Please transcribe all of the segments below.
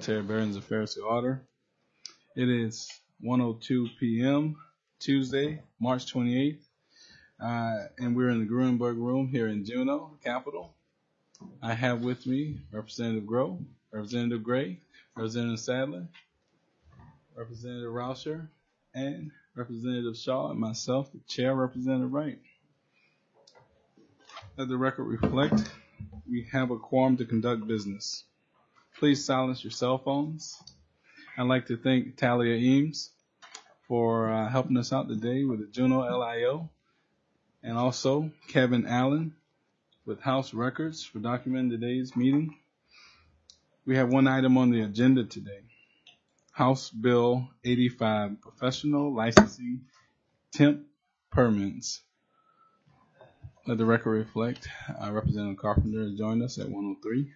Military Veterans Affairs to order. It is 1:02 p.m. Tuesday, March 28th, and we're in the Gruenberg Room here in Juneau, Capitol. I have with me Representative Grow, Representative Gray, Representative Sadler, Representative Rauscher, and Representative Shaw, and myself, the Chair, Representative Wright. Let the record reflect, we have a quorum to conduct business. Please silence your cell phones. I'd like to thank Talia Eames for helping us out today with the Juneau LIO, and also Kevin Allen with House Records for documenting today's meeting. We have one item on the agenda today. House Bill 85, Professional Licensing Temp Permits. Let the record reflect, Representative Carpenter has joined us at 1:03.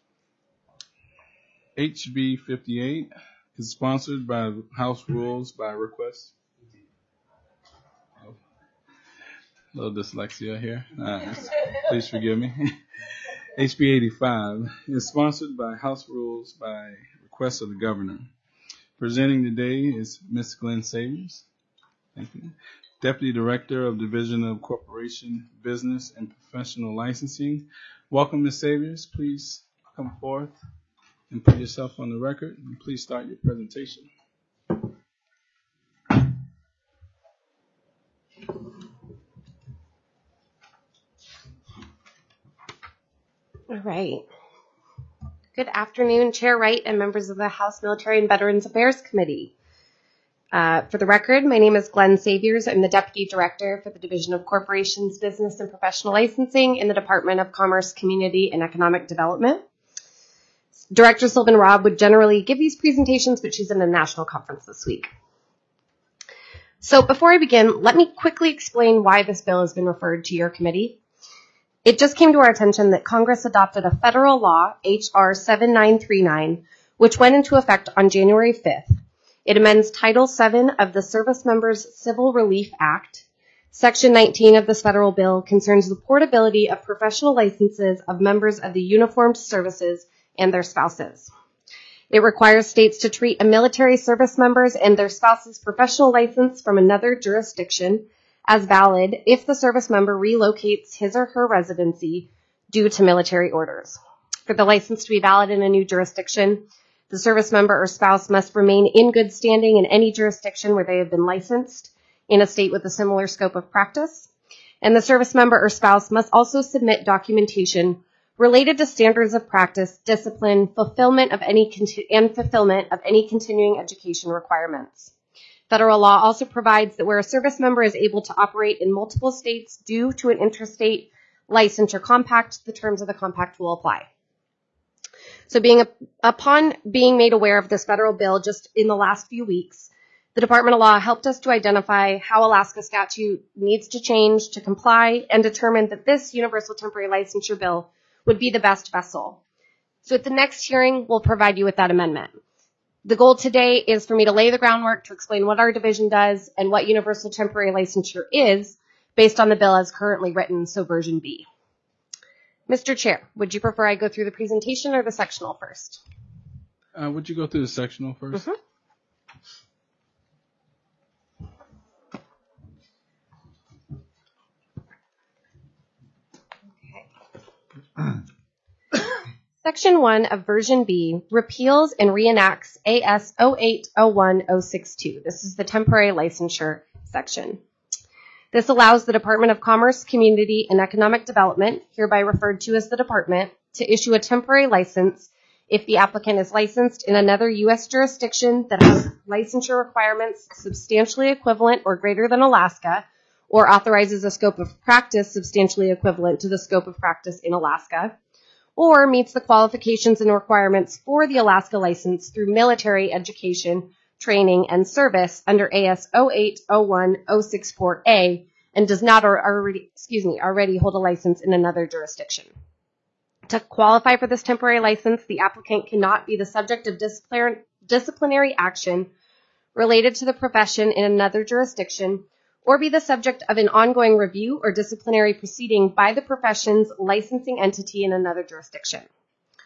HB 58 is sponsored by House Rules by request. A little dyslexia here. Please forgive me. HB 85 is sponsored by House Rules by request of the Governor. Presenting today is Ms. Glenn Saviors. Thank you. Deputy Director of Division of Corporation Business and Professional Licensing. Welcome, Ms. Saviors. Please come forth and put yourself on the record, and please start your presentation. All right. Good afternoon, Chair Wright and members of the House Military and Veterans Affairs Committee. For the record, my name is Glenn Saviors. I'm the Deputy Director for the Division of Corporations, Business, and Professional Licensing in the Department of Commerce, Community, and Economic Development. Director Sylvan Robb would generally give these presentations, but she's in a national conference this week. So before I begin, let me quickly explain why this bill has been referred to your committee. It just came to our attention that Congress adopted a federal law, H.R. 7939, which went into effect on January 5th. It amends Title VII of the Service Members Civil Relief Act. Section 19 of this federal bill concerns the portability of professional licenses of members of the uniformed services and their spouses. It requires states to treat a military service members and their spouse's professional license from another jurisdiction as valid if the service member relocates his or her residency due to military orders. For the license to be valid in a new jurisdiction, the service member or spouse must remain in good standing in any jurisdiction where they have been licensed in a state with a similar scope of practice. And the service member or spouse must also submit documentation related to standards of practice, discipline, fulfillment of any continuing education requirements. Federal law also provides that where a service member is able to operate in multiple states due to an interstate licensure compact, the terms of the compact will apply. So upon being made aware of this federal bill just in the last few weeks, the Department of Law helped us to identify how Alaska statute needs to change to comply and determined that this Universal Temporary Licensure Bill would be the best vessel. So at the next hearing, we'll provide you with that amendment. The goal today is for me to lay the groundwork to explain what our division does and what Universal Temporary Licensure is based on the bill as currently written, so version B. Mr. Chair, would you prefer I go through the presentation or the sectional first? Would you go through the sectional first? Mm-hmm. Section 1 of Version B repeals and reenacts AS 0801-062. This is the temporary licensure section. This allows the Department of Commerce, Community, and Economic Development, hereby referred to as the Department, to issue a temporary license if the applicant is licensed in another U.S. jurisdiction that has licensure requirements substantially equivalent or greater than Alaska, or authorizes a scope of practice substantially equivalent to the scope of practice in Alaska, or meets the qualifications and requirements for the Alaska license through military education, training, and service under AS 0801-064A and does not already hold a license in another jurisdiction. To qualify for this temporary license, the applicant cannot be the subject of disciplinary action related to the profession in another jurisdiction or be the subject of an ongoing review or disciplinary proceeding by the profession's licensing entity in another jurisdiction.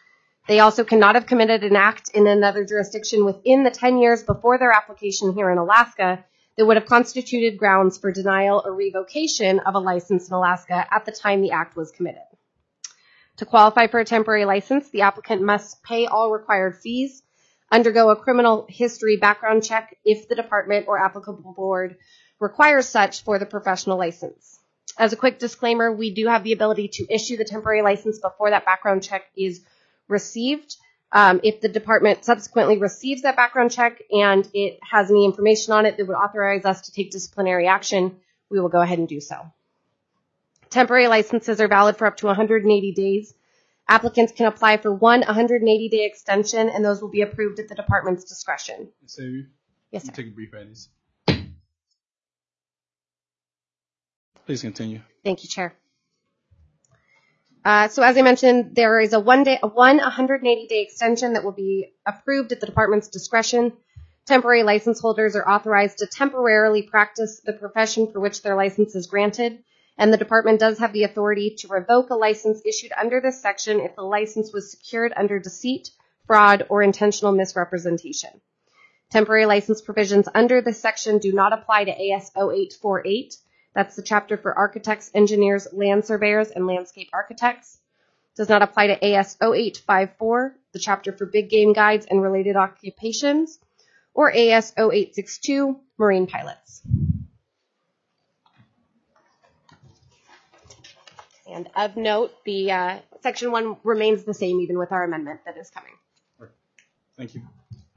They also cannot have committed an act in another jurisdiction within the 10 years before their application here in Alaska that would have constituted grounds for denial or revocation of a license in Alaska at the time the act was committed. To qualify for a temporary license, the applicant must pay all required fees, undergo a criminal history background check if the department or applicable board requires such for the professional license. As a quick disclaimer, we do have the ability to issue the temporary license before that background check is received. If the department subsequently receives that background check and it has any information on it that would authorize us to take disciplinary action, we will go ahead and do so. Temporary licenses are valid for up to 180 days. Applicants can apply for one 180-day extension, and those will be approved at the department's discretion. Xavier? Yes, sir. Take a brief edit. Please continue. Thank you, Chair. So as I mentioned, there is a one 180-day extension that will be approved at the department's discretion. Temporary license holders are authorized to temporarily practice the profession for which their license is granted, and the department does have the authority to revoke a license issued under this section if the license was secured under deceit, fraud, or intentional misrepresentation. Temporary license provisions under this section do not apply to AS 0848. That's the chapter for architects, engineers, land surveyors, and landscape architects. Does not apply to AS 0854, the chapter for big game guides and related occupations, or AS 0862, marine pilots. And of note, the section 1 remains the same even with our amendment that is coming. Thank you.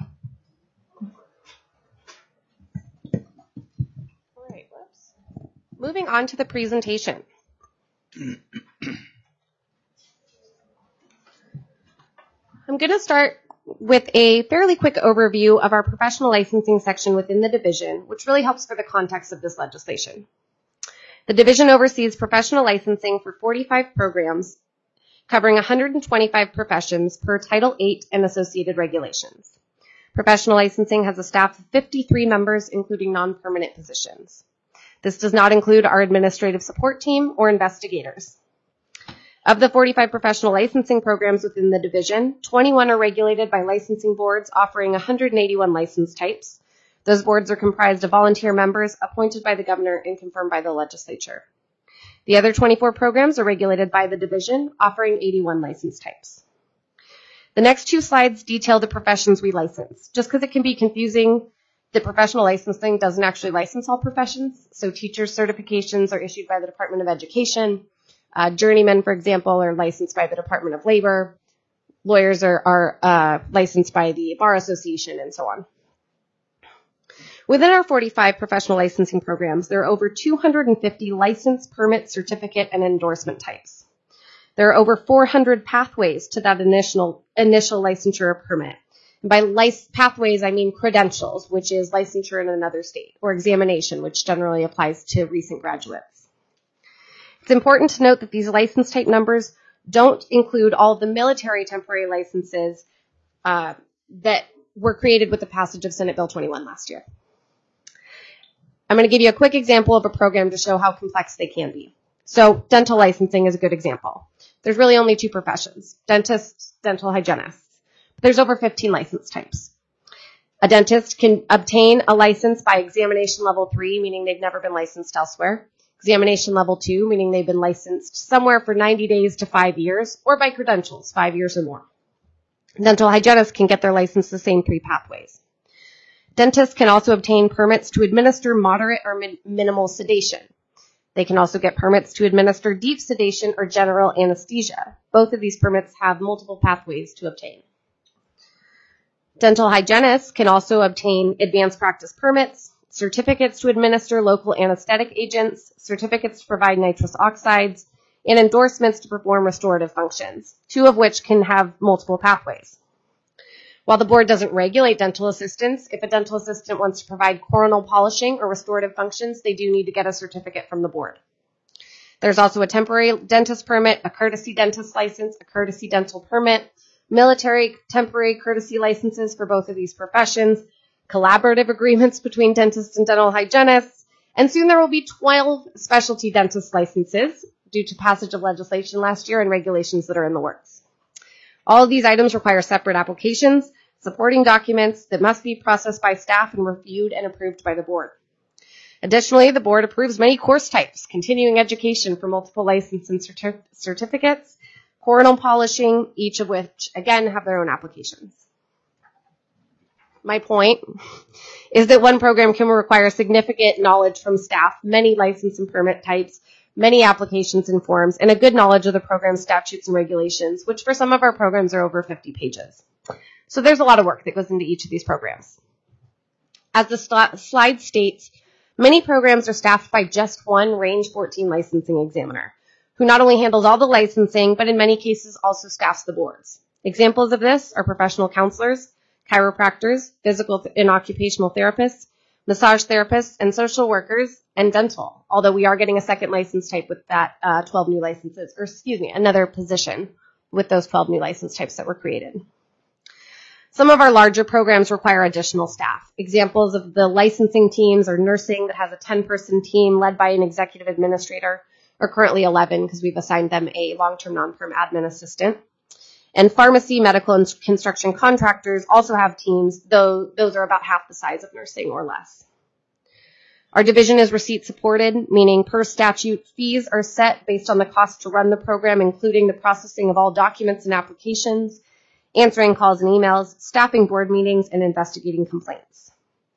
All right, whoops. Moving on to the presentation. I'm going to start with a fairly quick overview of our professional licensing section within the division, which really helps for the context of this legislation. The division oversees professional licensing for 45 programs, covering 125 professions per Title VIII and associated regulations. Professional licensing has a staff of 53 members, including non-permanent positions. This does not include our administrative support team or investigators. Of the 45 professional licensing programs within the division, 21 are regulated by licensing boards offering 181 license types. Those boards are comprised of volunteer members appointed by the governor and confirmed by the legislature. The other 24 programs are regulated by the division, offering 81 license types. The next two slides detail the professions we license. Just because it can be confusing, the professional licensing doesn't actually license all professions. So teachers' certifications are issued by the Department of Education. Journeymen, for example, are licensed by the Department of Labor. Lawyers are licensed by the Bar Association, and so on. Within our 45 professional licensing programs, there are over 250 license, permit, certificate, and endorsement types. There are over 400 pathways to that initial licensure or permit. And by pathways, I mean credentials, which is licensure in another state, or examination, which generally applies to recent graduates. It's important to note that these license type numbers don't include all of the military temporary licenses that were created with the passage of Senate Bill 21 last year. I'm going to give you a quick example of a program to show how complex they can be. So dental licensing is a good example. There's really only two professions, dentists, dental hygienists. There's over 15 license types. A dentist can obtain a license by examination level 3, meaning they've never been licensed elsewhere. Examination level 2, meaning they've been licensed somewhere for 90 days to 5 years, or by credentials, 5 years or more. Dental hygienists can get their license the same 3 pathways. Dentists can also obtain permits to administer moderate or minimal sedation. They can also get permits to administer deep sedation or general anesthesia. Both of these permits have multiple pathways to obtain. Dental hygienists can also obtain advanced practice permits, certificates to administer local anesthetic agents, certificates to provide nitrous oxides, and endorsements to perform restorative functions, 2 of which can have multiple pathways. While the board doesn't regulate dental assistants, if a dental assistant wants to provide coronal polishing or restorative functions, they do need to get a certificate from the board. There's also a temporary dentist permit, a courtesy dentist license, a courtesy dental permit, military temporary courtesy licenses for both of these professions, collaborative agreements between dentists and dental hygienists, and soon there will be 12 specialty dentist licenses due to passage of legislation last year and regulations that are in the works. All of these items require separate applications, supporting documents that must be processed by staff and reviewed and approved by the board. Additionally, the board approves many course types, continuing education for multiple license and certificates, coronal polishing, each of which, again, have their own applications. My point is that one program can require significant knowledge from staff, many license and permit types, many applications and forms, and a good knowledge of the program's statutes and regulations, which for some of our programs are over 50 pages. So there's a lot of work that goes into each of these programs. As the slide states, many programs are staffed by just one Range 14 licensing examiner, who not only handles all the licensing, but in many cases also staffs the boards. Examples of this are professional counselors, chiropractors, physical and occupational therapists, massage therapists, and social workers, and dental, although we are getting a second license type with that 12 new licenses, or another position with those 12 new license types that were created. Some of our larger programs require additional staff. Examples of the licensing teams are nursing that has a 10-person team led by an executive administrator, or currently 11 because we've assigned them a long-term non-perm admin assistant. And pharmacy, medical, and construction contractors also have teams, though those are about half the size of nursing or less. Our division is receipt supported, meaning per statute, fees are set based on the cost to run the program, including the processing of all documents and applications, answering calls and emails, staffing board meetings, and investigating complaints.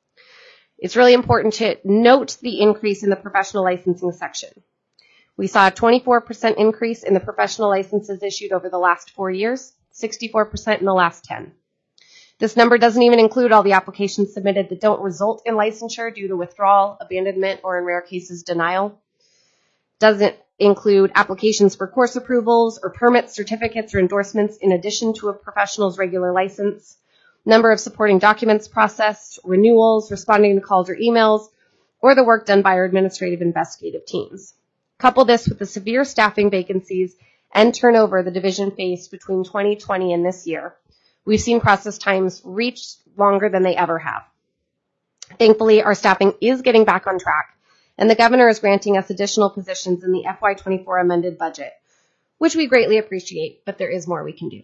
It's really important to note the increase in the professional licensing section. We saw a 24% increase in the professional licenses issued over the last 4 years, 64% in the last 10. This number doesn't even include all the applications submitted that don't result in licensure due to withdrawal, abandonment, or in rare cases, denial. Doesn't include applications for course approvals or permits, certificates, or endorsements in addition to a professional's regular license, number of supporting documents processed, renewals, responding to calls or emails, or the work done by our administrative investigative teams. Couple this with the severe staffing vacancies and turnover the division faced between 2020 and this year. We've seen process times reach longer than they ever have. Thankfully, our staffing is getting back on track, and the governor is granting us additional positions in the FY24 amended budget, which we greatly appreciate, but there is more we can do.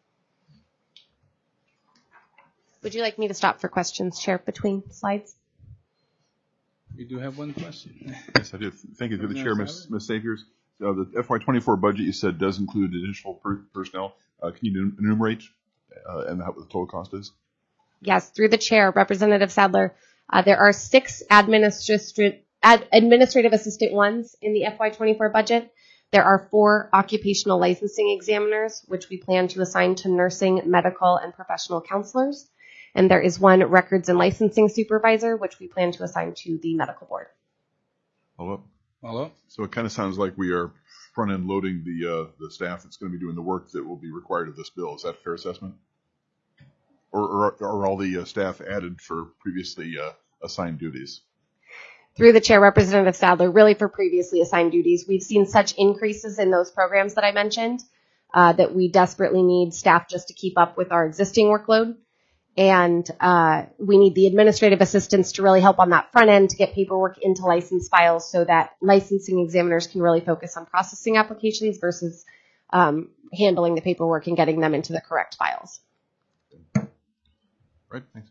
Would you like me to stop for questions, Chair, between slides? We do have one question. Yes, I do. Thank you to the chair, Ms. Saviors. The FY24 budget you said does include additional personnel. Can you enumerate and what the total cost is? Yes, through the chair, Representative Sadler, there are 6 administrative assistant ones in the FY24 budget. There are 4 occupational licensing examiners, which we plan to assign to nursing, medical, and professional counselors. And there is 1 records and licensing supervisor, which we plan to assign to the medical board. Hello? So it kind of sounds like we are front-end loading the staff that's going to be doing the work that will be required of this bill. Is that a fair assessment? Or are all the staff added for previously assigned duties? Through the chair, Representative Sadler, really for previously assigned duties, we've seen such increases in those programs that I mentioned that we desperately need staff just to keep up with our existing workload. And we need the administrative assistants to really help on that front end to get paperwork into license files so that licensing examiners can really focus on processing applications versus handling the paperwork and getting them into the correct files. Right, thanks.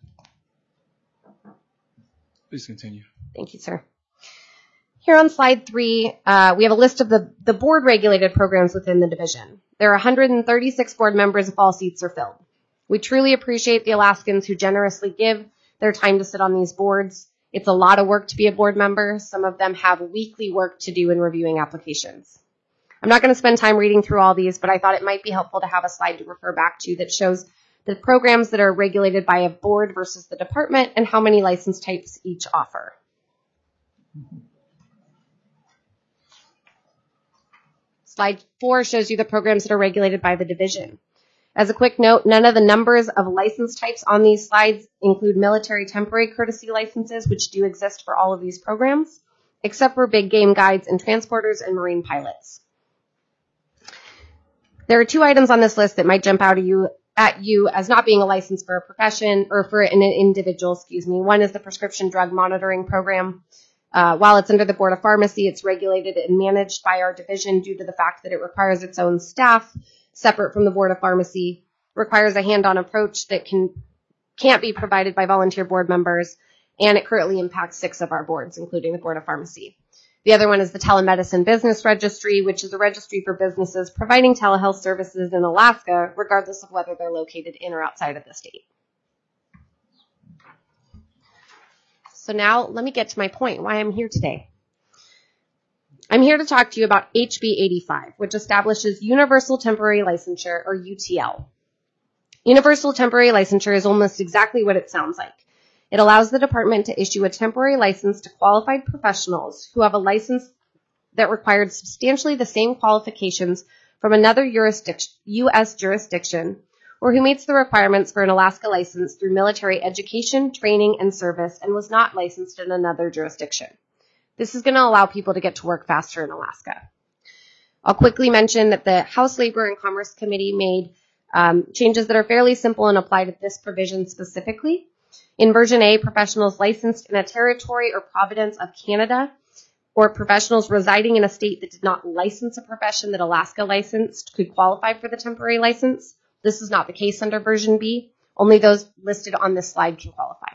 Please continue. Thank you, sir. Here on slide 3, we have a list of the board-regulated programs within the division. There are 136 board members if all seats are filled. We truly appreciate the Alaskans who generously give their time to sit on these boards. It's a lot of work to be a board member. Some of them have weekly work to do in reviewing applications. I'm not going to spend time reading through all these, but I thought it might be helpful to have a slide to refer back to that shows the programs that are regulated by a board versus the department and how many license types each offer. Slide 4 shows you the programs that are regulated by the division. As a quick note, none of the numbers of license types on these slides include military temporary courtesy licenses, which do exist for all of these programs, except for big game guides and transporters and marine pilots. There are 2 items on this list that might jump out at you as not being a license for a profession or for an individual, One is the prescription drug monitoring program. While it's under the Board of Pharmacy, it's regulated and managed by our division due to the fact that it requires its own staff separate from the Board of Pharmacy. requires a hand-on approach that can't be provided by volunteer board members, and it currently impacts 6 of our boards, including the Board of Pharmacy. The other one is the Telemedicine Business Registry, which is a registry for businesses providing telehealth services in Alaska, regardless of whether they're located in or outside of the state. So now let me get to my point, why I'm here today. I'm here to talk to you about HB 85, which establishes Universal Temporary Licensure, or UTL. Universal Temporary Licensure is almost exactly what it sounds like. It allows the department to issue a temporary license to qualified professionals who have a license that required substantially the same qualifications from another U.S. jurisdiction, or who meets the requirements for an Alaska license through military education, training, and service and was not licensed in another jurisdiction. This is going to allow people to get to work faster in Alaska. I'll quickly mention that the House Labor and Commerce Committee made changes that are fairly simple and apply to this provision specifically. In version A, professionals licensed in a territory or province of Canada or professionals residing in a state that did not license a profession that Alaska licensed could qualify for the temporary license. This is not the case under version B. Only those listed on this slide can qualify.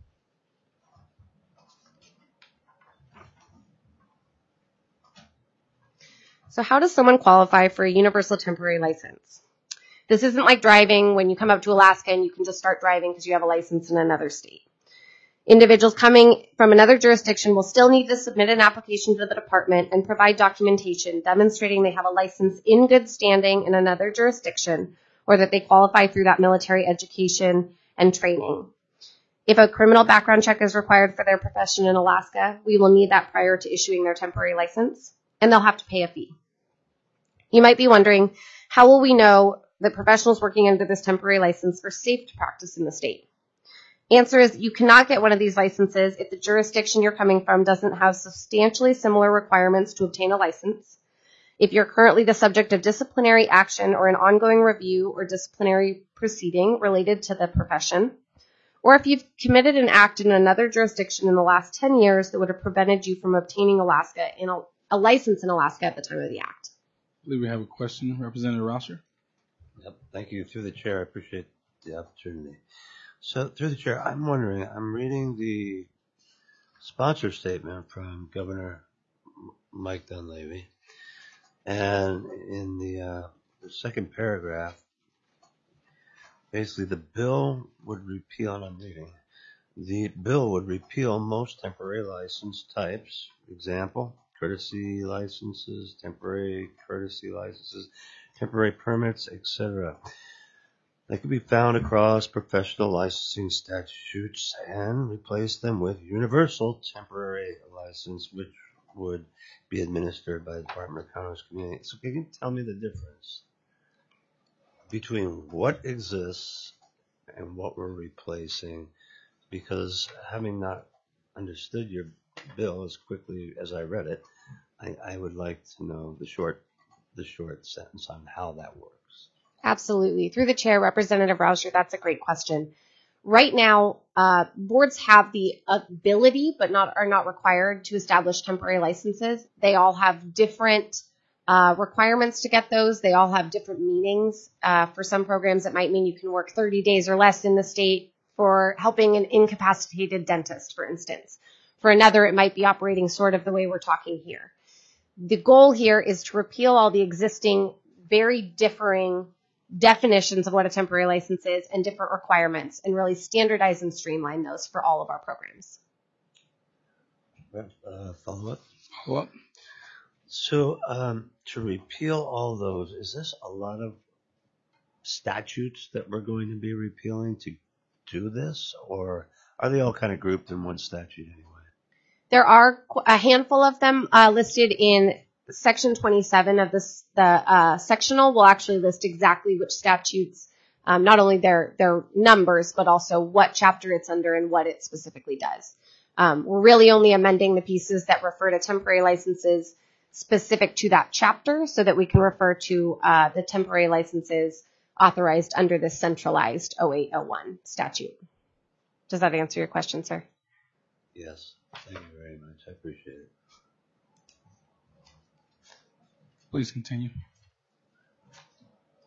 So how does someone qualify for a universal temporary license? This isn't like driving when you come up to Alaska and you can just start driving because you have a license in another state. Individuals coming from another jurisdiction will still need to submit an application to the department and provide documentation demonstrating they have a license in good standing in another jurisdiction or that they qualify through that military education and training. If a criminal background check is required for their profession in Alaska, we will need that prior to issuing their temporary license, and they'll have to pay a fee. You might be wondering, how will we know that professionals working under this temporary license are safe to practice in the state? Answer is you cannot get one of these licenses if the jurisdiction you're coming from doesn't have substantially similar requirements to obtain a license, if you're currently the subject of disciplinary action or an ongoing review or disciplinary proceeding related to the profession, or if you've committed an act in another jurisdiction in the last 10 years that would have prevented you from obtaining a license in Alaska at the time of the act. I believe we have a question. Representative Rauscher. Yep, thank you. Through the chair, I appreciate the opportunity. So, through the chair, I'm wondering, I'm reading the sponsor statement from Governor Mike Dunleavy, and in the second paragraph, basically the bill would repeal, and I'm reading, the bill would repeal most temporary license types, example, courtesy licenses, temporary courtesy licenses, temporary permits, etc. They could be found across professional licensing statutes and replace them with universal temporary license, which would be administered by the Department of Commerce Community. So can you tell me the difference between what exists and what we're replacing? Because having not understood your bill as quickly as I read it, I would like to know the short sentence on how that works. Absolutely. Through the chair, Representative Rauscher, that's a great question. Right now, boards have the ability, but are not required to establish temporary licenses. They all have different requirements to get those. They all have different meanings. For some programs, it might mean you can work 30 days or less in the state for helping an incapacitated dentist, for instance. For another, it might be operating sort of the way we're talking here. The goal here is to repeal all the existing, very differing definitions of what a temporary license is and different requirements and really standardize and streamline those for all of our programs. Follow-up? So to repeal all those, is this a lot of statutes that we're going to be repealing to do this, or are they all kind of grouped in one statute anyway? There are a handful of them listed in Section 27 of the sectional will actually list exactly which statutes, not only their numbers, but also what chapter it's under and what it specifically does. We're really only amending the pieces that refer to temporary licenses specific to that chapter so that we can refer to the temporary licenses authorized under the centralized 0801 statute. Does that answer your question, sir? Yes. Thank you very much. I appreciate it. Please continue.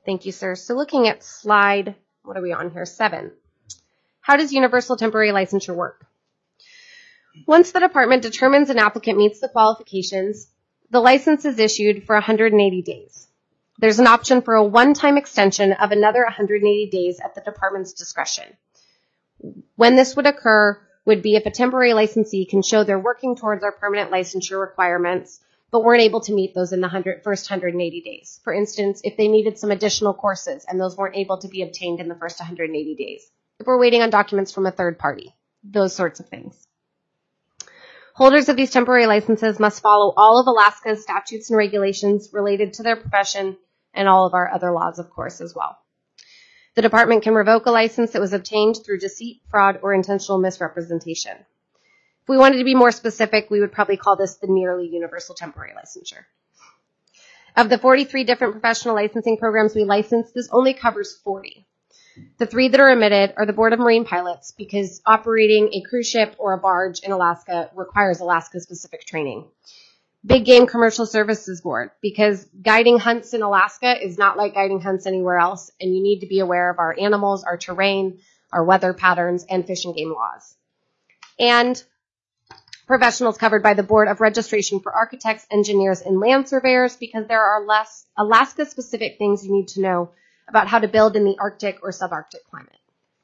Thank you, sir. So looking at slide, what are we on here? 7. How does universal temporary licensure work? Once the department determines an applicant meets the qualifications, the license is issued for 180 days. There's an option for a one-time extension of another 180 days at the department's discretion. When this would occur would be if a temporary licensee can show they're working towards our permanent licensure requirements, but weren't able to meet those in the first 180 days. For instance, if they needed some additional courses and those weren't able to be obtained in the first 180 days. If we're waiting on documents from a third party, those sorts of things. Holders of these temporary licenses must follow all of Alaska's statutes and regulations related to their profession and all of our other laws, of course, as well. The department can revoke a license that was obtained through deceit, fraud, or intentional misrepresentation. If we wanted to be more specific, we would probably call this the nearly universal temporary licensure. Of the 43 different professional licensing programs we license, this only covers 40. The 3 that are omitted are the Board of Marine Pilots, because operating a cruise ship or a barge in Alaska requires Alaska-specific training. Big Game Commercial Services Board, because guiding hunts in Alaska is not like guiding hunts anywhere else, and you need to be aware of our animals, our terrain, our weather patterns, and fish and game laws. And professionals covered by the Board of Registration for Architects, Engineers, and Land Surveyors, because there are less Alaska-specific things you need to know about how to build in the Arctic or subarctic climate.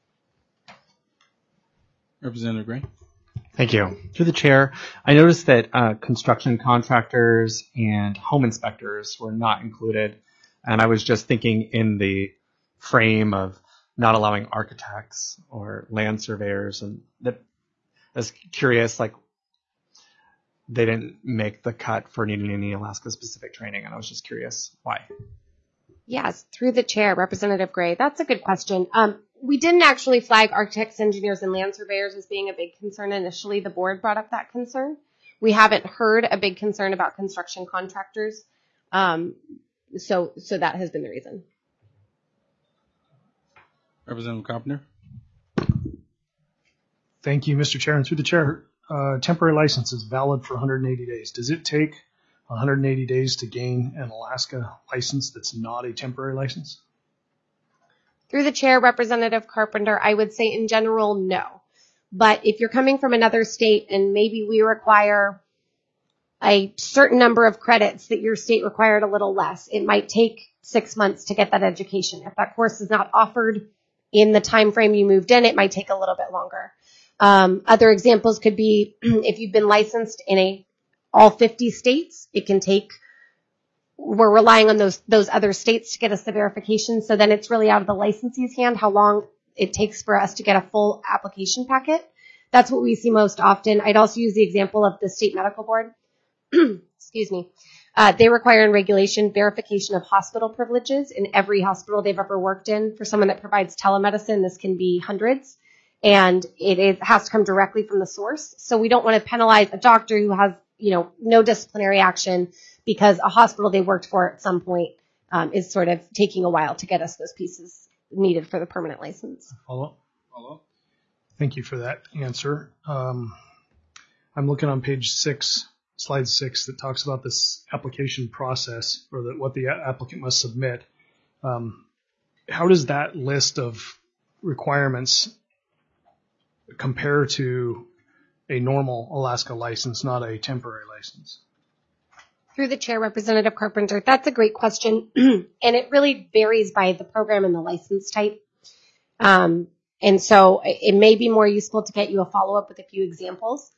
Representative Gray. Thank you. Through the chair, I noticed that construction contractors and home inspectors were not included, and I was just thinking in the frame of not allowing architects or land surveyors, and that I was curious, like they didn't make the cut for needing any Alaska-specific training, and I was just curious why. Yes, through the chair, Representative Gray. That's a good question. We didn't actually flag architects, engineers, and land surveyors as being a big concern initially. The board brought up that concern. We haven't heard a big concern about construction contractors. So that has been the reason. Representative Carpenter. Thank you, Mr. Chair. And through the chair, temporary license is valid for 180 days. Does it take 180 days to gain an Alaska license that's not a temporary license? Through the chair, Representative Carpenter, I would say in general, no. But if you're coming from another state and maybe we require a certain number of credits that your state required a little less, it might take 6 months to get that education. If that course is not offered in the time frame you moved in, it might take a little bit longer. Other examples could be if you've been licensed in all 50 states, it can take, we're relying on those other states to get us the verification. So then it's really out of the licensee's hand how long it takes for us to get a full application packet. That's what we see most often. I'd also use the example of the state medical board. Excuse me. They require in regulation verification of hospital privileges in every hospital they've ever worked in. For someone that provides telemedicine, this can be hundreds. And it has to come directly from the source. So we don't want to penalize a doctor who has, no disciplinary action because a hospital they worked for at some point is sort of taking a while to get us those pieces needed for the permanent license. Follow up. Thank you for that answer. I'm looking on page 6, slide 6, that talks about this application process or what the applicant must submit. How does that list of requirements compare to a normal Alaska license, not a temporary license? Through the chair, Representative Carpenter, that's a great question. And it really varies by the program and the license type. And so it may be more useful to get you a follow-up with a few examples.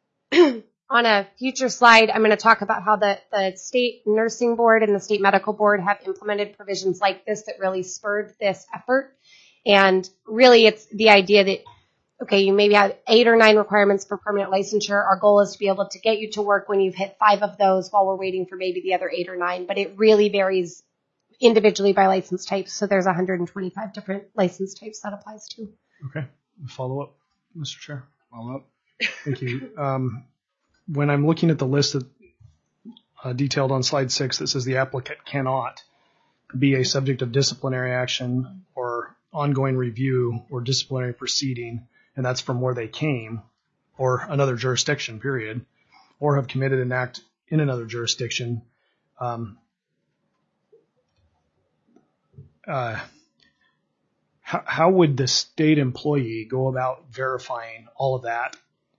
On a future slide, I'm going to talk about how the state nursing board and the state medical board have implemented provisions like this that really spurred this effort. And really it's the idea that, okay, you maybe have 8 or 9 requirements for permanent licensure. Our goal is to be able to get you to work when you've hit 5 of those while we're waiting for maybe the other 8 or 9. But it really varies individually by license types. So there's 125 different license types that applies to. Okay. Follow up, Mr. Chair. Follow up. Thank you. When I'm looking at the list of, detailed on slide 6 that says the applicant cannot be a subject of disciplinary action or ongoing review or disciplinary proceeding, and that's from where they came, or another jurisdiction, period, or have committed an act in another jurisdiction. how would the state employee go about verifying all of that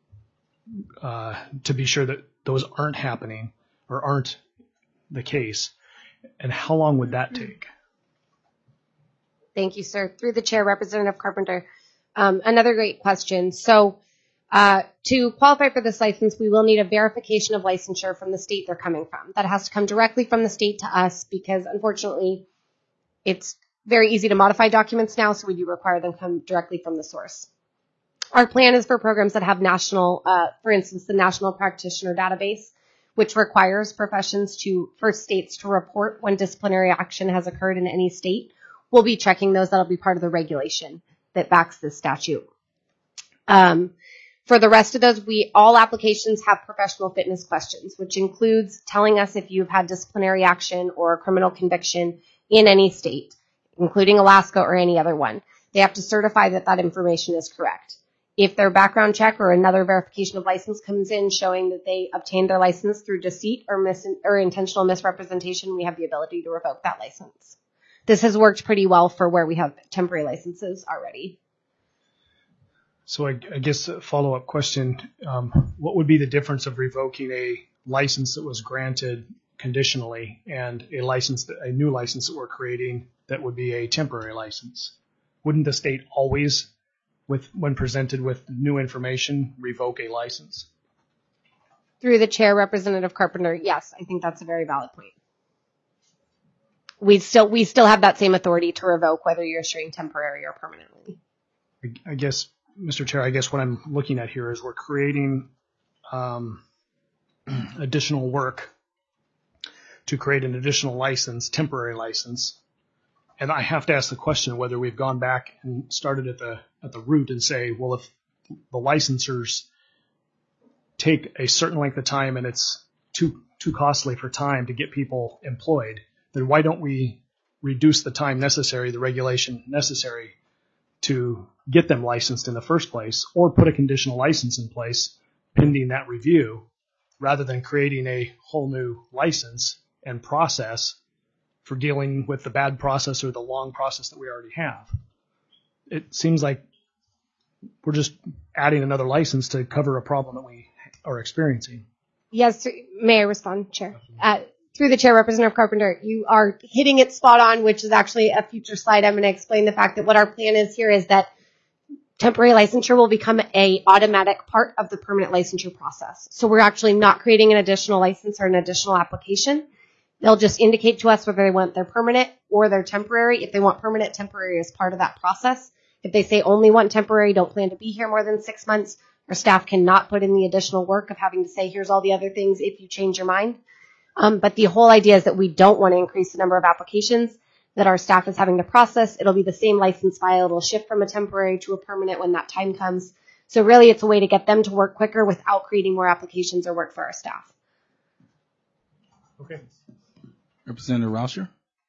to be sure that those aren't happening or aren't the case? And how long would that take? Thank you, sir. Through the chair, Representative Carpenter. Another great question. So to qualify for this license, we will need a verification of licensure from the state they're coming from. That has to come directly from the state to us because, unfortunately, it's very easy to modify documents now, so we do require them come directly from the source. Our plan is for programs that have national, for instance, the National Practitioner Database, which requires professions for states to report when disciplinary action has occurred in any state. We'll be checking those. That'll be part of the regulation that backs this statute. For the rest of those, all applications have professional fitness questions, which includes telling us if you've had disciplinary action or a criminal conviction in any state, including Alaska or any other one. They have to certify that that information is correct. If their background check or another verification of license comes in showing that they obtained their license through deceit or intentional misrepresentation, we have the ability to revoke that license. This has worked pretty well for where we have temporary licenses already. So I guess a follow-up question, what would be the difference of revoking a license that was granted conditionally and a new license that we're creating that would be a temporary license? Wouldn't the state always, when presented with new information, revoke a license? Through the chair, Representative Carpenter, yes, I think that's a very valid point. We still have that same authority to revoke whether you're issuing temporary or permanently. I guess, Mr. Chair, I guess what I'm looking at here is we're creating additional work to create an additional license, temporary license. And I have to ask the question whether we've gone back and started at the root and say, well, if the licensors take a certain length of time and it's too costly for time to get people employed, then why don't we reduce the time necessary, the regulation necessary to get them licensed in the first place, or put a conditional license in place pending that review, rather than creating a whole new license and process for dealing with the bad process or the long process that we already have. It seems like we're just adding another license to cover a problem that we are experiencing. Yes, may I respond, Chair? Through the chair, Representative Carpenter, you are hitting it spot on, which is actually a future slide. I'm going to explain the fact that what our plan is here is that temporary licensure will become a automatic part of the permanent licensure process. So we're actually not creating an additional license or an additional application. They'll just indicate to us whether they want their permanent or their temporary. If they want permanent, temporary is part of that process. If they say only want temporary, don't plan to be here more than 6 months, our staff cannot put in the additional work of having to say, here's all the other things if you change your mind. But the whole idea is that we don't want to increase the number of applications that our staff is having to process. It'll be the same license file. It'll shift from a temporary to a permanent when that time comes. So really, it's a way to get them to work quicker without creating more applications or work for our staff. Okay. Representative Rauscher?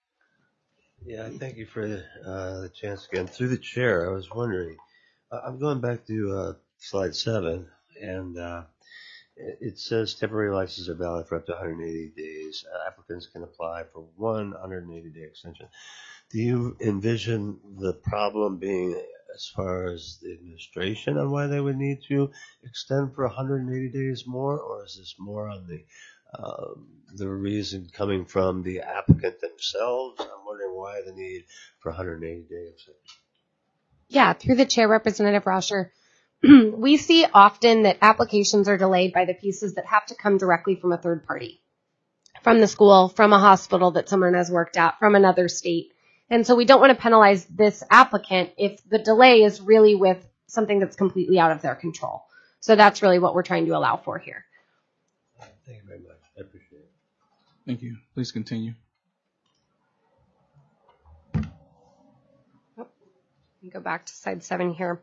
Yeah, thank you for the chance again. Through the chair, I was wondering, I'm going back to slide 7, and it says temporary licenses are valid for up to 180 days. Applicants can apply for one 180-day extension. Do you envision the problem being as far as the administration on why they would need to extend for 180 days more, or is this more on the reason coming from the applicant themselves? I'm wondering why the need for 180 days. Yeah, through the chair, Representative Rauscher. We see often that applications are delayed by the pieces that have to come directly from a third party, from the school, from a hospital that someone has worked at, from another state. And so we don't want to penalize this applicant if the delay is really with something that's completely out of their control. So that's really what we're trying to allow for here. Thank you very much. I appreciate it. Thank you. Please continue. Go back to slide 7 here.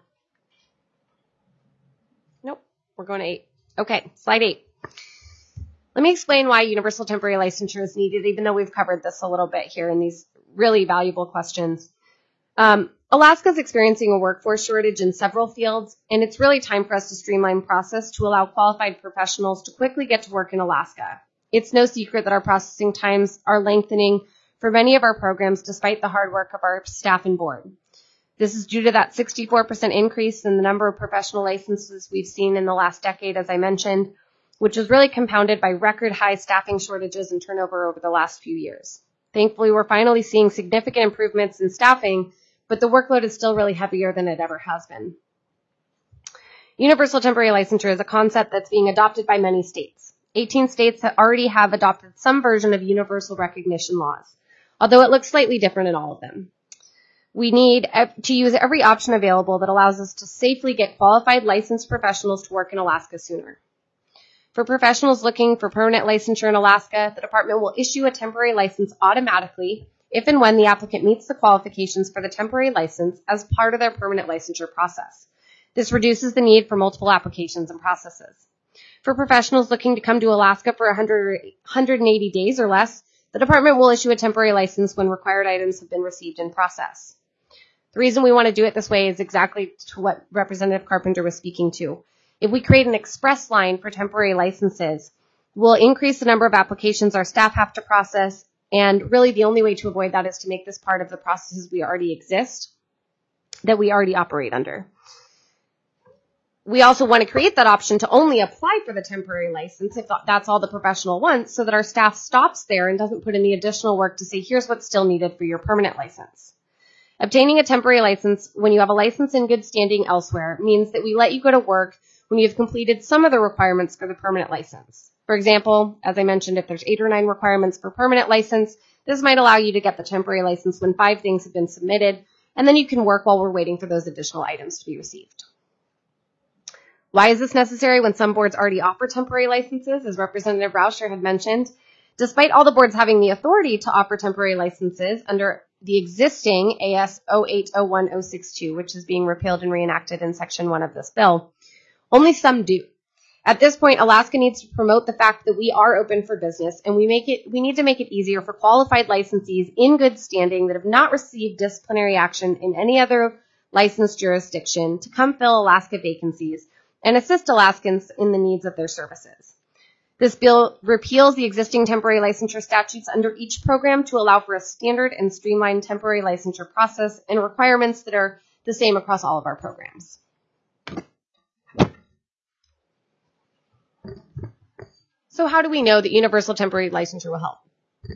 Nope, we're going to 8. Okay, slide 8. Let me explain why universal temporary licensure is needed, even though we've covered this a little bit here in these really valuable questions. Alaska is experiencing a workforce shortage in several fields, and it's really time for us to streamline process to allow qualified professionals to quickly get to work in Alaska. It's no secret that our processing times are lengthening for many of our programs despite the hard work of our staff and board. This is due to that 64% increase in the number of professional licenses we've seen in the last decade, as I mentioned, which was really compounded by record high staffing shortages and turnover over the last few years. Thankfully, we're finally seeing significant improvements in staffing, but the workload is still really heavier than it ever has been. Universal temporary licensure is a concept that's being adopted by many states. 18 states already have adopted some version of universal recognition laws, although it looks slightly different in all of them. We need to use every option available that allows us to safely get qualified licensed professionals to work in Alaska sooner. For professionals looking for permanent licensure in Alaska, the department will issue a temporary license automatically if and when the applicant meets the qualifications for the temporary license as part of their permanent licensure process. This reduces the need for multiple applications and processes. For professionals looking to come to Alaska for 180 days or less, the department will issue a temporary license when required items have been received in process. The reason we want to do it this way is exactly to what Representative Carpenter was speaking to. If we create an express line for temporary licenses, we'll increase the number of applications our staff have to process, and really the only way to avoid that is to make this part of the processes we already exist, that we already operate under. We also want to create that option to only apply for the temporary license if that's all the professional wants, so that our staff stops there and doesn't put in the additional work to say, here's what's still needed for your permanent license. Obtaining a temporary license when you have a license in good standing elsewhere means that we let you go to work when you've completed some of the requirements for the permanent license. For example, as I mentioned, if there's 8 or 9 requirements for permanent license, this might allow you to get the temporary license when 5 things have been submitted, and then you can work while we're waiting for those additional items to be received. Why is this necessary when some boards already offer temporary licenses, as Representative Rauscher had mentioned? Despite all the boards having the authority to offer temporary licenses under the existing AS 0801-062, which is being repealed and reenacted in Section 1 of this bill, only some do. At this point, Alaska needs to promote the fact that we are open for business, and we need to make it easier for qualified licensees in good standing that have not received disciplinary action in any other licensed jurisdiction to come fill Alaska vacancies and assist Alaskans in the needs of their services. This bill repeals the existing temporary licensure statutes under each program to allow for a standard and streamlined temporary licensure process and requirements that are the same across all of our programs. So how do we know that universal temporary licensure will help?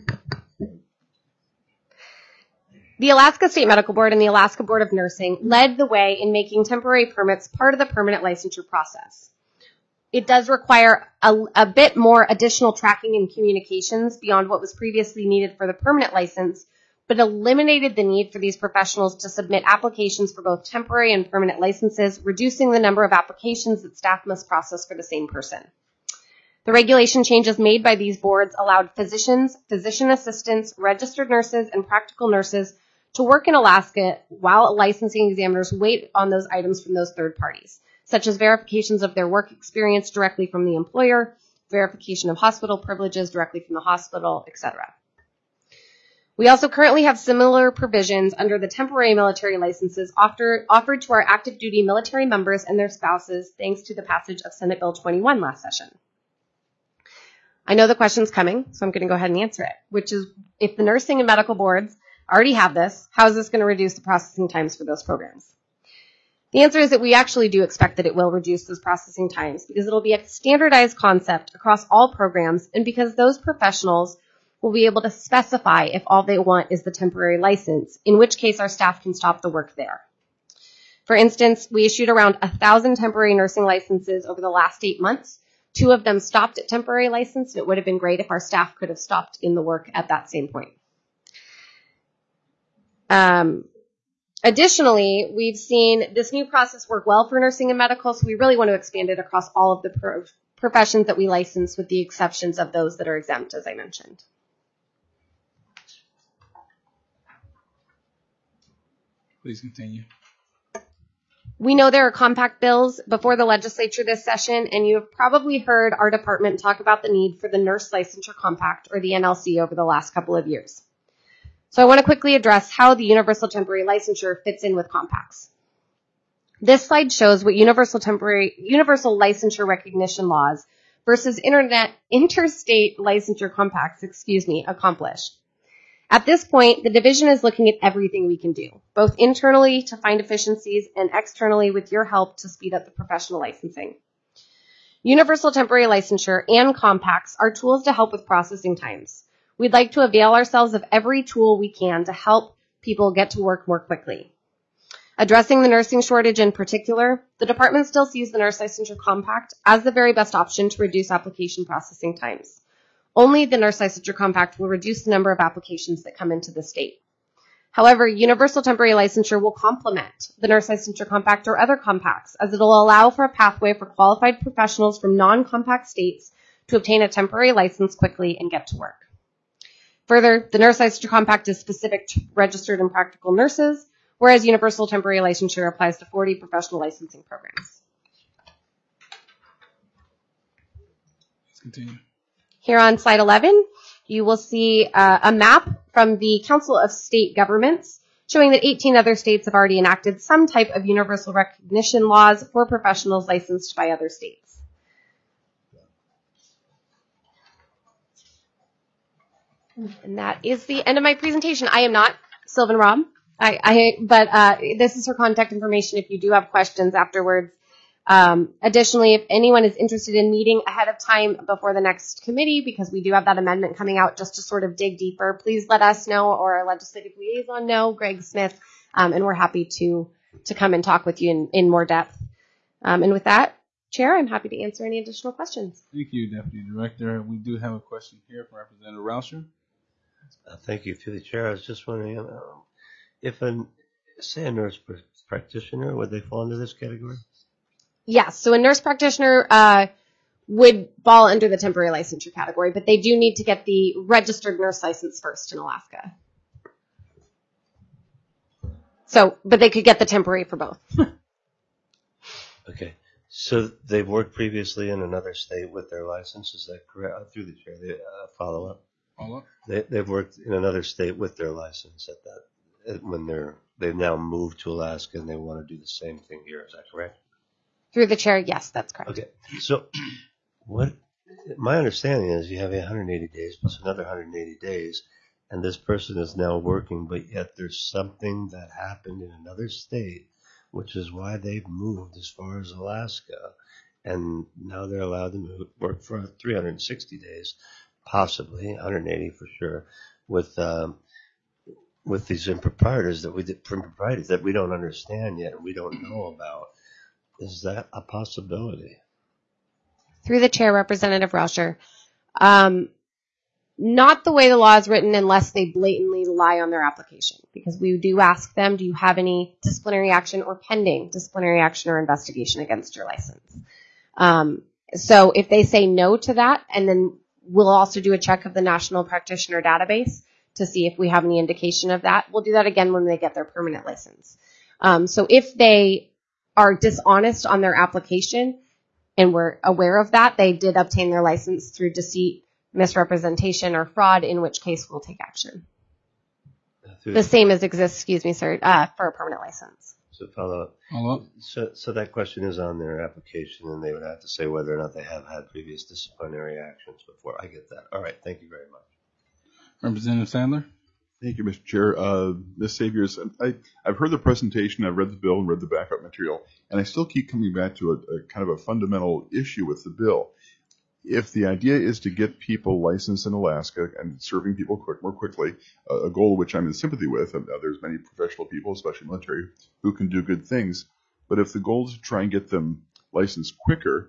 The Alaska State Medical Board and the Alaska Board of Nursing led the way in making temporary permits part of the permanent licensure process. It does require a bit more additional tracking and communications beyond what was previously needed for the permanent license, but eliminated the need for these professionals to submit applications for both temporary and permanent licenses, reducing the number of applications that staff must process for the same person. The regulation changes made by these boards allowed physicians, physician assistants, registered nurses, and practical nurses to work in Alaska while licensing examiners wait on those items from those third parties, such as verifications of their work experience directly from the employer, verification of hospital privileges directly from the hospital, etc. We also currently have similar provisions under the temporary military licenses offered to our active duty military members and their spouses, thanks to the passage of Senate Bill 21 last session. I know the question's coming, so I'm going to go ahead and answer it, which is, if the nursing and medical boards already have this, how is this going to reduce the processing times for those programs? The answer is that we actually do expect that it will reduce those processing times because it'll be a standardized concept across all programs, and because those professionals will be able to specify if all they want is the temporary license, in which case our staff can stop the work there. For instance, we issued around 1,000 temporary nursing licenses over the last 8 months. 2 of them stopped at temporary license, and it would have been great if our staff could have stopped in the work at that same point. Additionally, we've seen this new process work well for nursing and medical, so we really want to expand it across all of the professions that we license, with the exceptions of those that are exempt, as I mentioned. Please continue. We know there are compact bills before the legislature this session, and you have probably heard our department talk about the need for the Nurse Licensure Compact, or the NLC, over the last couple of years. So I want to quickly address how the universal temporary licensure fits in with compacts. This slide shows what universal licensure recognition laws versus interstate licensure compacts, accomplish. At this point, the division is looking at everything we can do, both internally to find efficiencies and externally with your help to speed up the professional licensing. Universal temporary licensure and compacts are tools to help with processing times. We'd like to avail ourselves of every tool we can to help people get to work more quickly. Addressing the nursing shortage in particular, the department still sees the nurse licensure compact as the very best option to reduce application processing times. Only the nurse licensure compact will reduce the number of applications that come into the state. However, universal temporary licensure will complement the nurse licensure compact or other compacts, as it will allow for a pathway for qualified professionals from non-compact states to obtain a temporary license quickly and get to work. Further, the nurse licensure compact is specific to registered and practical nurses, whereas universal temporary licensure applies to 40 professional licensing programs. Let's continue. Here on slide 11, you will see a map from the Council of State Governments showing that 18 other states have already enacted some type of universal recognition laws for professionals licensed by other states. And that is the end of my presentation. I am not Sylvan Robb, but this is her contact information if you do have questions afterwards. Additionally, if anyone is interested in meeting ahead of time before the next committee, because we do have that amendment coming out just to sort of dig deeper, please let us know or our legislative liaison know, Greg Smith, and we're happy to come and talk with you in more depth. And with that, Chair, I'm happy to answer any additional questions. Thank you, Deputy Director. We do have a question here from Representative Rauscher. Thank you. Through the chair, I was just wondering if say a nurse practitioner, would they fall into this category? Yes, so a nurse practitioner would fall under the temporary licensure category, but they do need to get the registered nurse license first in Alaska. So, but they could get the temporary for both. Okay. So they've worked previously in another state with their license, is that correct? Through the chair, follow up. They've worked in another state with their license when they've now moved to Alaska and they want to do the same thing here. Is that correct? Through the chair, yes, that's correct. Okay. So my understanding is you have 180 days plus another 180 days, and this person is now working, but yet there's something that happened in another state, which is why they've moved as far as Alaska, and now they're allowed to work for 360 days. Possibly 180 for sure, with these improprieties that we don't understand yet, and we don't know about. Is that a possibility? Through the chair, Representative Rauscher, not the way the law is written unless they blatantly lie on their application, because we do ask them, do you have any disciplinary action or pending disciplinary action or investigation against your license? So if they say no to that, and then we'll also do a check of the National Practitioner Database to see if we have any indication of that. We'll do that again when they get their permanent license. So if they are dishonest on their application, and we're aware of that, they did obtain their license through deceit, misrepresentation, or fraud, in which case we'll take action. The same as exists, for a permanent license. So follow up. So that question is on their application, and they would have to say whether or not they have had previous disciplinary actions before. I get that. All right. Thank you very much. Representative Sandler. Thank you, Mr. Chair. Ms. Saviors, I've heard the presentation, I've read the bill and read the backup material, and I still keep coming back to a kind of a fundamental issue with the bill. If the idea is to get people licensed in Alaska and serving people more quickly, a goal which I'm in sympathy with, and there's many professional people, especially military, who can do good things, but if the goal is to try and get them licensed quicker,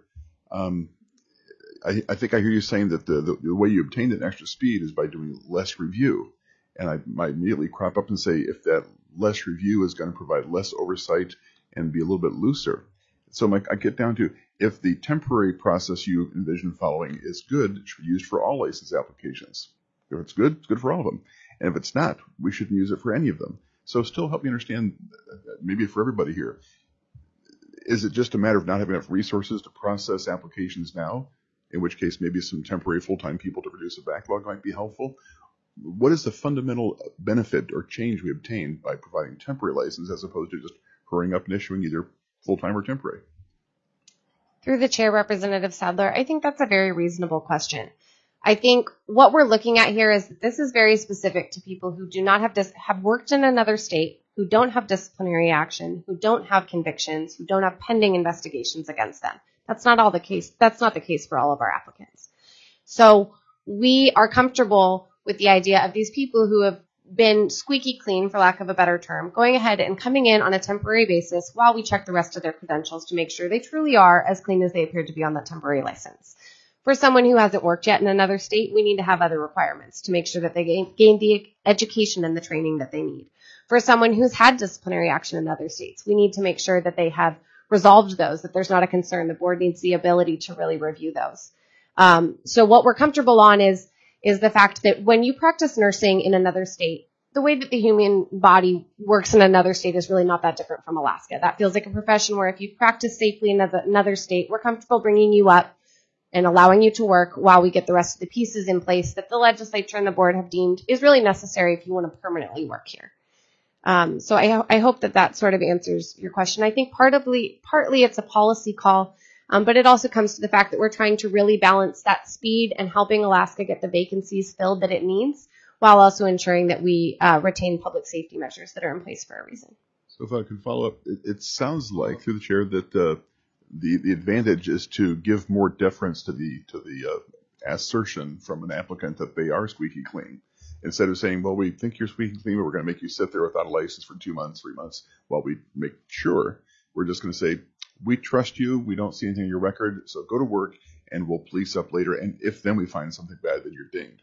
I think I hear you saying that the way you obtain that extra speed is by doing less review. And I might immediately crop up and say, if that less review is going to provide less oversight and be a little bit looser. So I get down to, if the temporary process you envision following is good, it should be used for all license applications. If it's good for all of them. And if it's not, we shouldn't use it for any of them. So still help me understand, maybe for everybody here, is it just a matter of not having enough resources to process applications now? In which case maybe some temporary full-time people to reduce a backlog might be helpful. What is the fundamental benefit or change we obtain by providing temporary license as opposed to just hurrying up and issuing either full-time or temporary? Through the chair, Representative Sadler, I think that's a very reasonable question. I think what we're looking at here is that this is very specific to people who do not have worked in another state, who don't have disciplinary action, who don't have convictions, who don't have pending investigations against them. That's not the case for all of our applicants. So we are comfortable with the idea of these people who have been squeaky clean, for lack of a better term, going ahead and coming in on a temporary basis while we check the rest of their credentials to make sure they truly are as clean as they appear to be on that temporary license. For someone who hasn't worked yet in another state, we need to have other requirements to make sure that they gain the education and the training that they need. For someone who's had disciplinary action in other states, we need to make sure that they have resolved those, that there's not a concern. The board needs the ability to really review those. So what we're comfortable on is the fact that when you practice nursing in another state, the way that the human body works in another state is really not that different from Alaska. That feels like a profession where if you practice safely in another state, we're comfortable bringing you up and allowing you to work while we get the rest of the pieces in place that the legislature and the board have deemed is really necessary if you want to permanently work here. So I hope that sort of answers your question. I think partly it's a policy call, but it also comes to the fact that we're trying to really balance that speed and helping Alaska get the vacancies filled that it needs, while also ensuring that we retain public safety measures that are in place for a reason. So if I could follow up, it sounds like through the chair that the advantage is to give more deference to the assertion from an applicant that they are squeaky clean. Instead of saying, well, we think you're squeaky clean, but we're going to make you sit there without a license for 2 months, 3 months, while we make sure. We're just going to say, we trust you. We don't see anything in your record. So go to work and we'll police up later. And if then we find something bad, then you're dinged.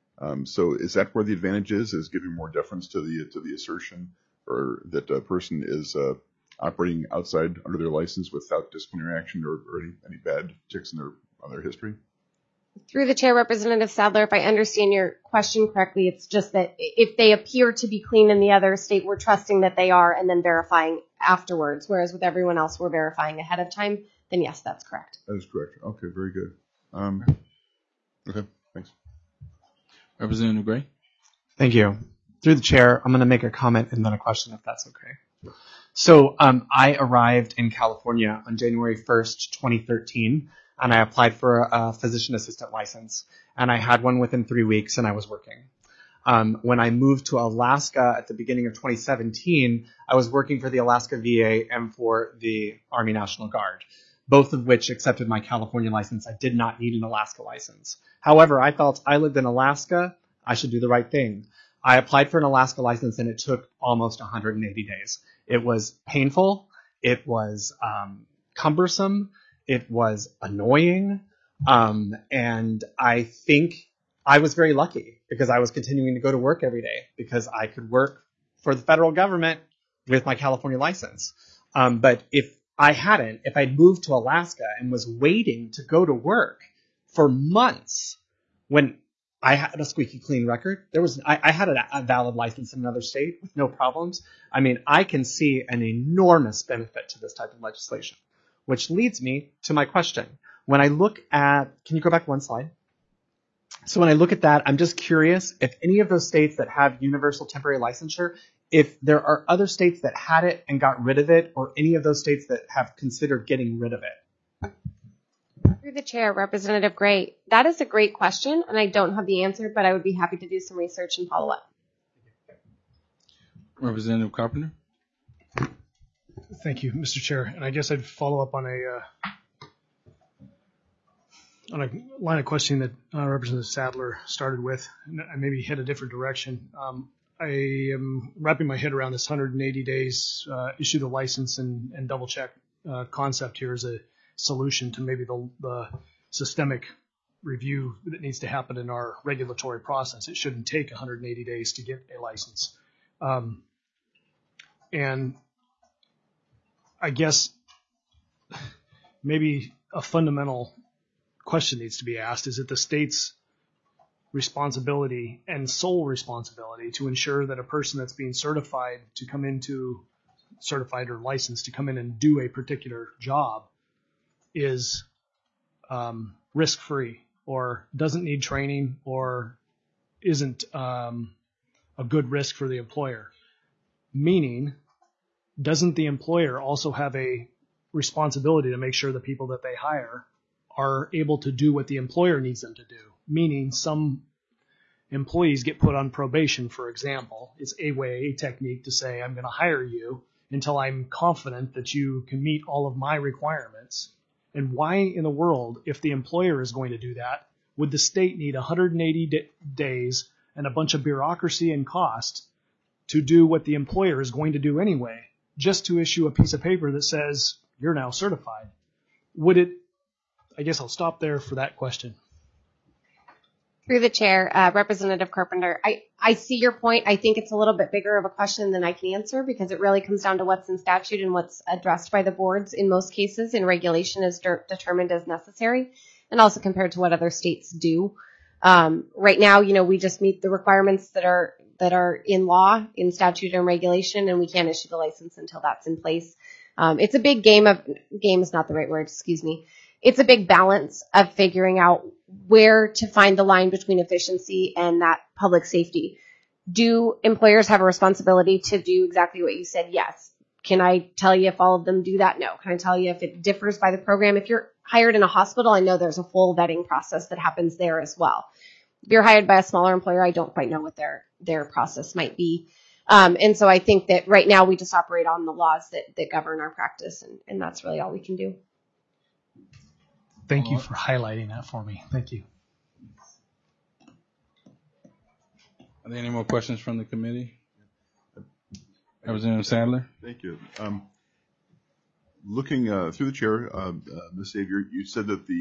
So is that where the advantage is giving more deference to the assertion or that a person is operating outside under their license without disciplinary action or any bad ticks on their history? Through the chair, Representative Sadler, if I understand your question correctly, it's just that if they appear to be clean in the other state, we're trusting that they are and then verifying afterwards, whereas with everyone else, we're verifying ahead of time, then yes, that's correct. That is correct. Okay, very good. Okay, thanks. Representative Gray. Thank you. Through the chair, I'm going to make a comment and then a question, if that's okay. So I arrived in California on January 1st, 2013, and I applied for a physician assistant license. And I had one within 3 weeks, and I was working. When I moved to Alaska at the beginning of 2017, I was working for the Alaska VA and for the Army National Guard, both of which accepted my California license. I did not need an Alaska license. However, I felt I lived in Alaska. I should do the right thing. I applied for an Alaska license, and it took almost 180 days. It was painful. It was cumbersome. It was annoying. And I think I was very lucky because I was continuing to go to work every day because I could work for the federal government with my California license. But if I'd moved to Alaska and was waiting to go to work for months when I had a squeaky clean record, I had a valid license in another state with no problems. I mean, I can see an enormous benefit to this type of legislation, which leads me to my question. When I look at, can you go back one slide? So when I look at that, I'm just curious if any of those states that have universal temporary licensure, if there are other states that had it and got rid of it, or any of those states that have considered getting rid of it. Through the chair, Representative Gray, that is a great question, and I don't have the answer, but I would be happy to do some research and follow up. Representative Carpenter. Thank you, Mr. Chair. And I guess I'd follow up on a line of questioning that Representative Sadler started with, and I maybe head a different direction. I am wrapping my head around this 180 days, issue the license and double check concept here as a solution to maybe the systemic review that needs to happen in our regulatory process. It shouldn't take 180 days to get a license. And I guess maybe a fundamental question needs to be asked. Is it the state's responsibility and sole responsibility to ensure that a person that's being certified or licensed to come in and do a particular job is risk-free or doesn't need training or isn't a good risk for the employer? Meaning, doesn't the employer also have a responsibility to make sure the people that they hire are able to do what the employer needs them to do. Meaning some employees get put on probation, for example. It's a technique to say, I'm going to hire you until I'm confident that you can meet all of my requirements. And why in the world, if the employer is going to do that, would the state need 180 days and a bunch of bureaucracy and cost to do what the employer is going to do anyway, just to issue a piece of paper that says you're now certified? I guess I'll stop there for that question. Through the chair, Representative Carpenter, I see your point. I think it's a little bit bigger of a question than I can answer because it really comes down to what's in statute and what's addressed by the boards in most cases, and regulation is determined as necessary, and also compared to what other states do. Right now, we just meet the requirements that are in law, in statute and regulation, and we can't issue the license until that's in place. It's a big game is not the right word, excuse me. It's a big balance of figuring out where to find the line between efficiency and that public safety. Do employers have a responsibility to do exactly what you said? Yes. Can I tell you if all of them do that? No. Can I tell you if it differs by the program? If you're hired in a hospital, I know there's a full vetting process that happens there as well. If you're hired by a smaller employer, I don't quite know what their process might be. And so I think that right now we just operate on the laws that govern our practice, and that's really all we can do. Thank you for highlighting that for me. Thank you. Are there any more questions from the committee? Representative Sadler? Thank you. Looking through the chair, Ms. Xavier, you said that the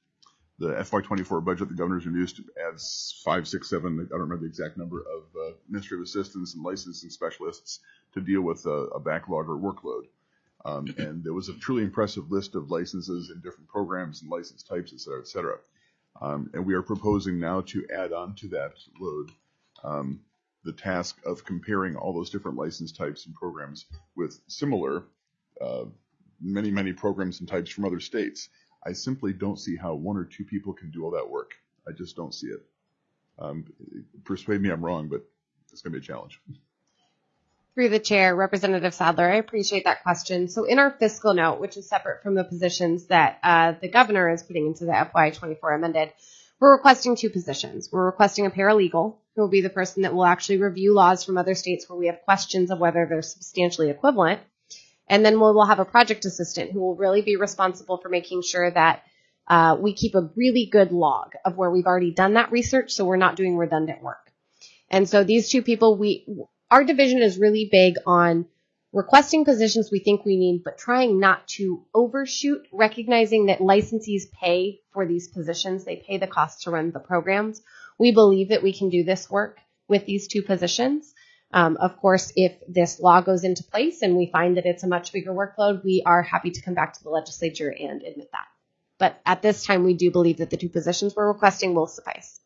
FY24 budget the governor's reduced as 5, 6, 7, I don't remember the exact number of administrative assistants and licensing specialists to deal with a backlog or workload. And there was a truly impressive list of licenses in different programs and license types, et cetera, et cetera. And we are proposing now to add on to that load the task of comparing all those different license types and programs with similar many, many programs and types from other states. I simply don't see how 1 or 2 people can do all that work. I just don't see it. Persuade me I'm wrong, but it's going to be a challenge. Through the chair, Representative Sadler, I appreciate that question. So in our fiscal note, which is separate from the positions that the governor is putting into the FY24 amended, we're requesting 2 positions. We're requesting a paralegal, who will be the person that will actually review laws from other states where we have questions of whether they're substantially equivalent. And then we'll have a project assistant who will really be responsible for making sure that we keep a really good log of where we've already done that research, so we're not doing redundant work. And so these 2 people, our division is really big on requesting positions we think we need, but trying not to overshoot, recognizing that licensees pay for these positions. They pay the cost to run the programs. We believe that we can do this work with these 2 positions. Of course, if this law goes into place and we find that it's a much bigger workload, we are happy to come back to the legislature and admit that. But at this time, we do believe that the 2 positions we're requesting will suffice.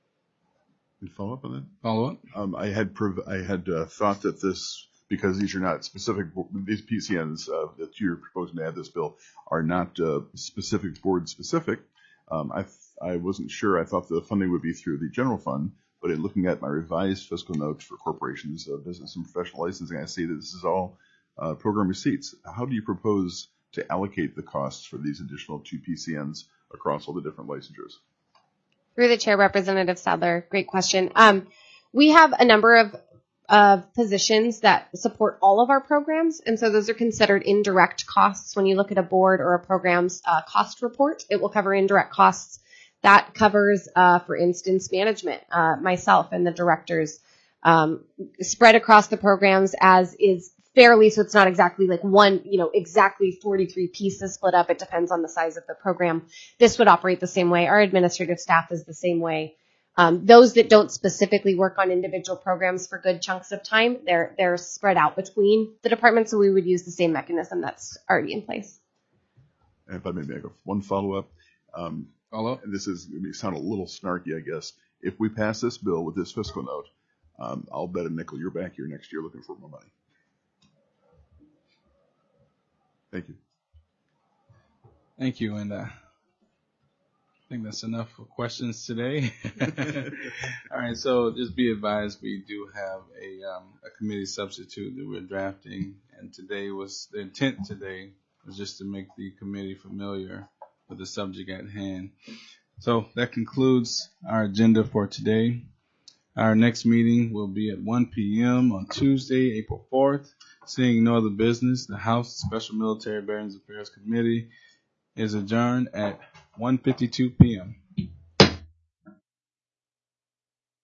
Can follow up on that? Follow up? I had thought that this, because these are not specific, these PCNs that you're proposing to add this bill are not specific board specific. I wasn't sure. I thought the funding would be through the general fund, but in looking at my revised fiscal notes for corporations, business and professional licensing, I see that this is all program receipts. How do you propose to allocate the costs for these additional 2 PCNs across all the different licensures? Through the chair, Representative Sadler, great question. We have a number of positions that support all of our programs, and so those are considered indirect costs. When you look at a board or a program's cost report, it will cover indirect costs. That covers, for instance, management, myself and the directors, spread across the programs as is fairly, so it's not exactly like one, exactly 43 pieces split up. It depends on the size of the program. This would operate the same way. Our administrative staff is the same way. Those that don't specifically work on individual programs for good chunks of time, they're spread out between the departments, so we would use the same mechanism that's already in place. And if I may make one follow-up. Follow-up? And this is going to sound a little snarky, I guess. If we pass this bill with this fiscal note, I'll bet a nickel you're back here next year looking for more money. Thank you. Thank you, and I think that's enough for questions today. All right, so just be advised, we do have a committee substitute that we're drafting, and the intent today was just to make the committee familiar with the subject at hand. So that concludes our agenda for today. Our next meeting will be at 1 p.m. on Tuesday, April 4th. Seeing no other business, the House Special Military Veterans Affairs Committee is adjourned at 1:52 p.m.